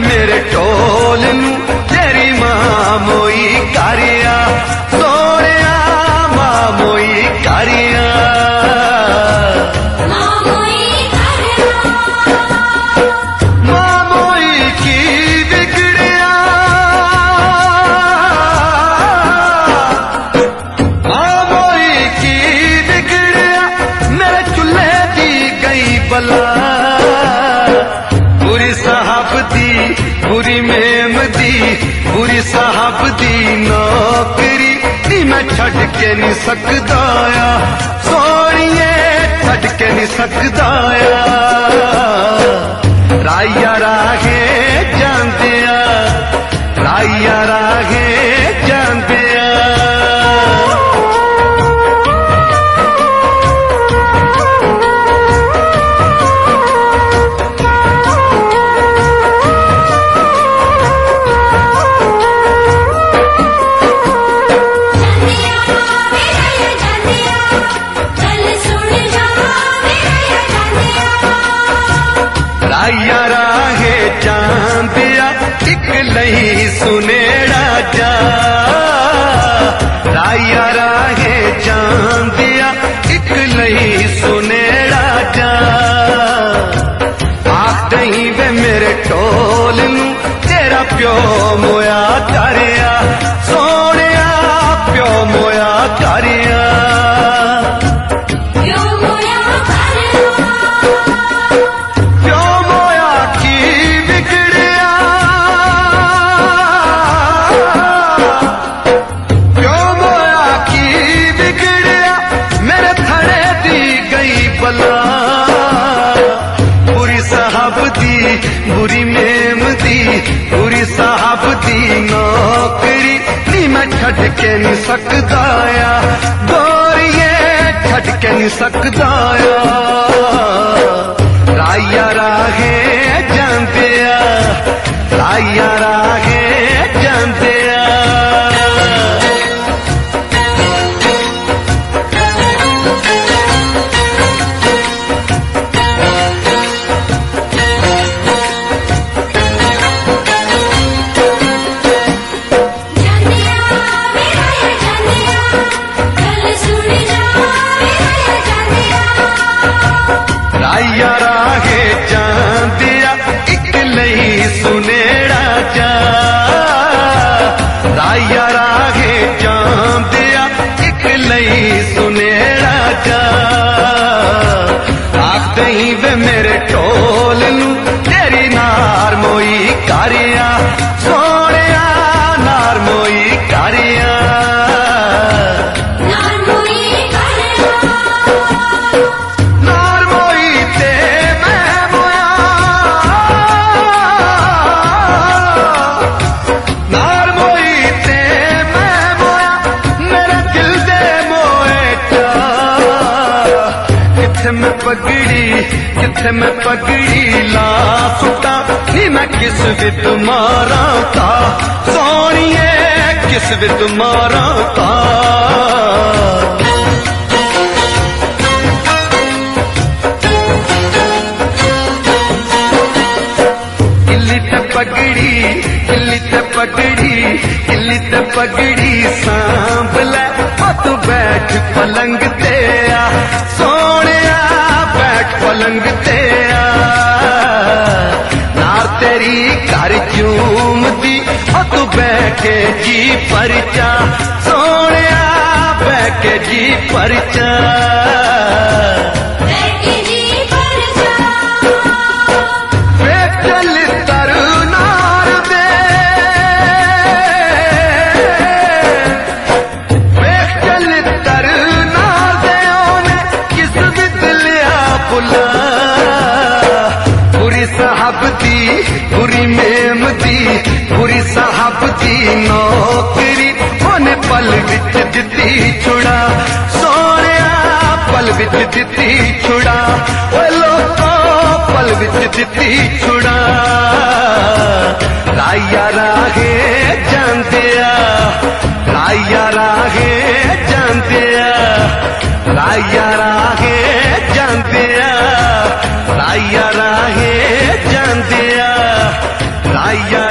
मेरे ढोल नू तेरी मां मोई करिया सोनिया मां मोई करिया बुरी साहब दी बुरी मेम दी बुरी साहब दी नौकरी नी मैं छड़ के नहीं सकदा आ सोनिए छड़ के नहीं सकदा आ राइया राहे जांदिया राइया राहे जांदिया राइया राहे जांदिया एक लही सुनेड़ा जा राइया राहे जांदिया एक लही सुनेड़ा जा आख दही वे मेरे ढोल नू तेरा प्यो मोया करिया सोनिया प्यो मोया करिया बुरी साहब दी बुरी मेम दी बुरी साहब दी नौकरी नी मैं छड़ के नहीं सकदा आ गोरिए छड़ के नहीं सकदा आ राइया राहे जांदिया राइया राहे जांदिया राइया राहे जांदिया एक लही सुनेड़ा जा राइया राहे जांदिया एक लही सुनेड़ा जा आख दही वे मेरे ढोल नू तेरी नार मोई करिया सोनिया नार मोई करिया किथे मैं पगड़ी ला सुटा नी मैं किस विद मारा था सोनिए किस विद मारा था किल्ली ते पगड़ी सांभ ले तू बैठ पलंग ते आ सोनिया बैठ पलंग ते आ नार तेरी घर चूमदी तू बैठे जी परचा सोनिया बैठे जी परचा बुरी मेम दी बुरी साहब दी नौकरी ओने पल विच दिती छुड़ा सोनिया पल विच दिती छुड़ा ओ लोगों पल विच दिती छुड़ा राइया राहे जांदिया राइया राहे जांदिया राइया राहे जांदिया राइया राहे जांदिया आइया